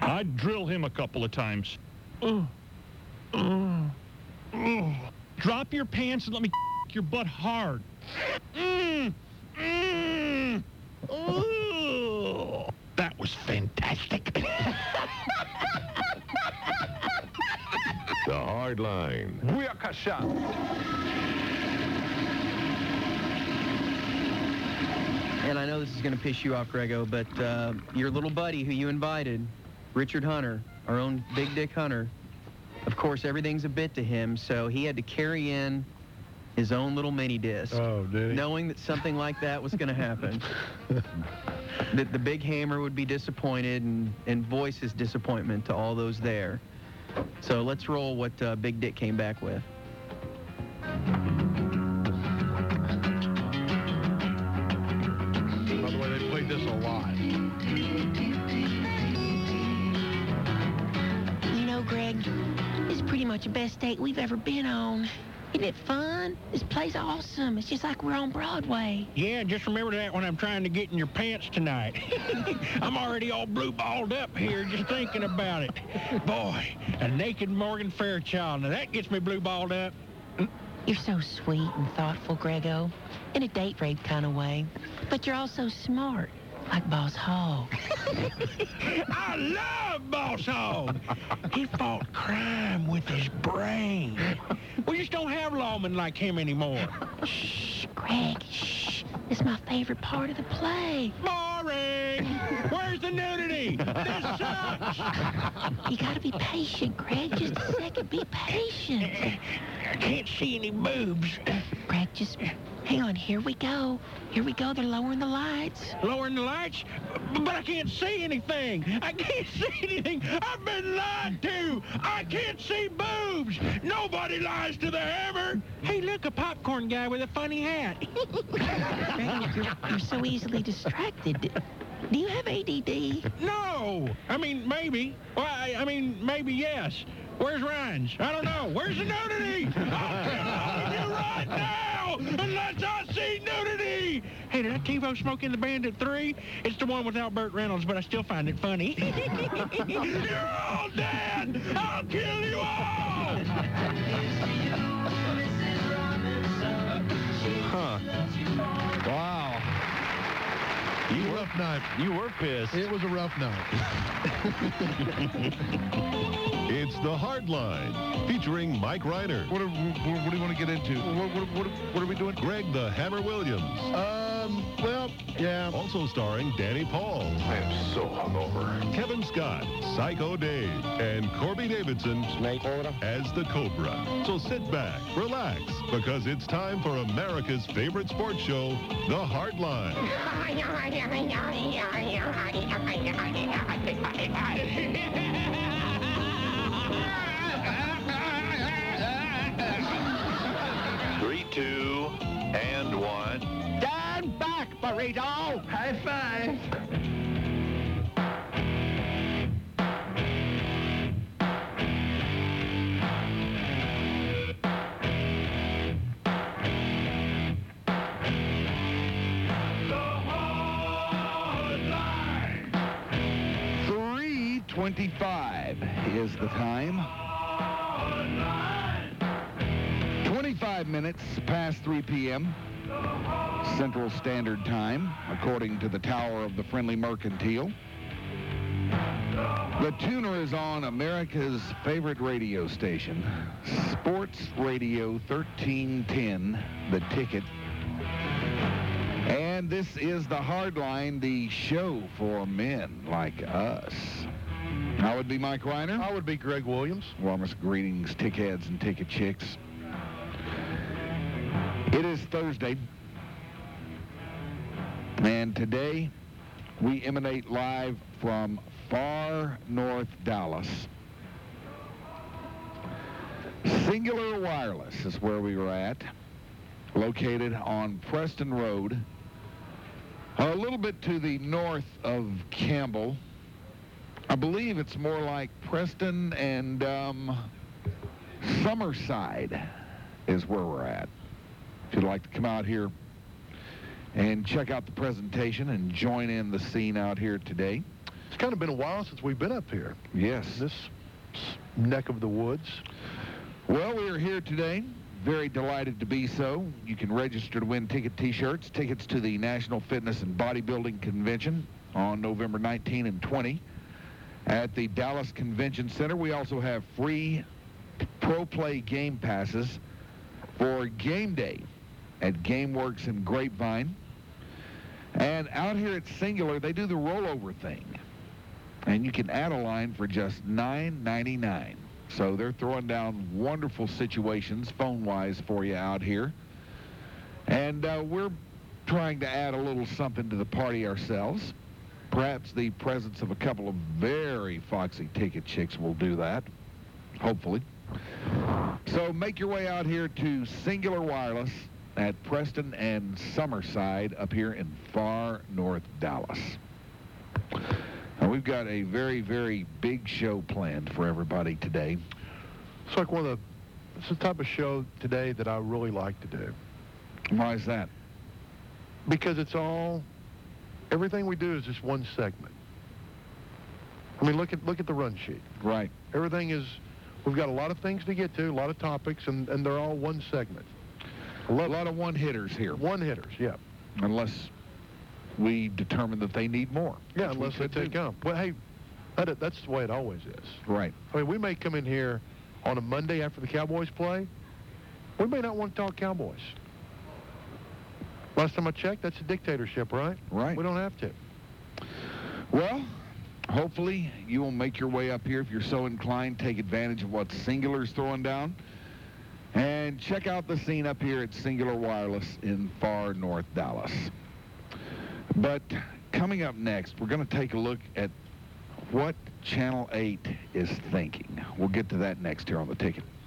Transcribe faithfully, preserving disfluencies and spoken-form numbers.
I'd drill him a couple of times. Uh, uh, uh. Drop your pants and let me your butt hard. Mm, mm, uh. That was fantastic. The Hard Line. Booyakasha. And I know this is going to piss you off, Grego, but uh, your little buddy who you invited, Richard Hunter, our own Big Dick Hunter, of course, everything's a bit to him, so he had to carry in his own little mini disc, oh, did he? knowing that something like that was going to happen. That the big hammer would be disappointed and, and voice his disappointment to all those there. So let's roll what uh, Big Dick came back with. By the way, they played this a lot. You know, Greg, this is pretty much the best date we've ever been on. Isn't it fun? This play's awesome. It's just like we're on Broadway. Yeah, just remember that when I'm trying to get in your pants tonight. I'm already all blue-balled up here just thinking about it. Boy, a naked Morgan Fairchild. Now that gets me blue-balled up. You're so sweet and thoughtful, Grego, in a date rape kind of way. But you're also smart, like Boss Hogg. I love Boss Hogg. He fought crime with his brain. We just don't have lawmen like him anymore. Shh, Greg, shh. This is my favorite part of the play. Boring! Where's the nudity? This sucks! You gotta be patient, Greg. Just a second. Be patient. I can't see any boobs. Greg, just hang on. Here we go. Here we go. They're lowering the lights. Lowering the lights? But I can't see anything. I can't see anything. I've been lied to. I can't see boobs. Nobody lies to the hammer. Hey, look, a popcorn guy with a funny hat. Greg, you're, you're so easily distracted. Do you have A D D? No. I mean, maybe. Well, I, I mean, maybe yes. Where's Rhines? I don't know. Where's the nudity? I'll kill all of you right now unless I see nudity. Hey, did that TiVo Smoke in the Bandit three? It's the one without Burt Reynolds, but I still find it funny. You're all dead. I'll kill you all. Huh. Wow. You were, rough night. You were pissed. It was a rough night. It's The Hard Line, featuring Mike Reiner. What, are, what, what do you want to get into? What, what, what, what are we doing? Greg the Hammer Williams. Um, well, yeah. Also starring Danny Paul. I am so hungover. Kevin Scott, Psycho Dave, and Corby Davidson as the Cobra. So sit back, relax, because it's time for America's favorite sports show, The Hard Line. Three, two, and one. Stand back, burrito. High five. three twenty-five is the time. twenty-five minutes past three p.m. Central Standard Time, according to the Tower of the Friendly Mercantile. The tuner is on America's favorite radio station, Sports Radio thirteen ten, The Ticket. And this is The Hard Line, the show for men like us. I would be Mike Reiner. I would be Greg Williams. Warmest greetings, tickheads and ticket chicks. It is Thursday, and today we emanate live from far north Dallas. Singular Wireless is where we were at, located on Preston Road, a little bit to the north of Campbell. I believe it's more like Preston and um, Summerside is where we're at. If you'd like to come out here and check out the presentation and join in the scene out here today, it's kind of been a while since we've been up here. Yes. This neck of the woods. Well, we are here today. Very delighted to be so. You can register to win ticket T-shirts, tickets to the National Fitness and Bodybuilding Convention on November nineteenth and twentieth at the Dallas Convention Center. We also have free Pro Play game passes for game day at GameWorks in Grapevine. And out here at Singular, they do the rollover thing. And you can add a line for just nine ninety-nine. So they're throwing down wonderful situations phone-wise for you out here. And uh, we're trying to add a little something to the party ourselves. Perhaps the presence of a couple of very foxy ticket chicks will do that, hopefully. So make your way out here to Singular Wireless at Preston and Summerside up here in far north Dallas. Now, we've got a very, very big show planned for everybody today. It's like one of the, it's the type of show today that I really like to do. Why is that? Because it's all, everything we do is just one segment. I mean, look at look at the run sheet. Right. Everything is, we've got a lot of things to get to, a lot of topics, and, and they're all one segment. A lot, a lot of one-hitters here. One-hitters, yeah. Unless we determine that they need more. Yeah, unless they take them. Well, hey, that, that's the way it always is. Right. I mean, we may come in here on a Monday after the Cowboys play. We may not want to talk Cowboys. Last time I checked, that's a dictatorship, right? Right. We don't have to. Well, hopefully you will make your way up here if you're so inclined. Take advantage of what Singular's throwing down. And check out the scene up here at Singular Wireless in far north Dallas. But coming up next, we're going to take a look at what Channel eight is thinking. We'll get to that next here on The Ticket.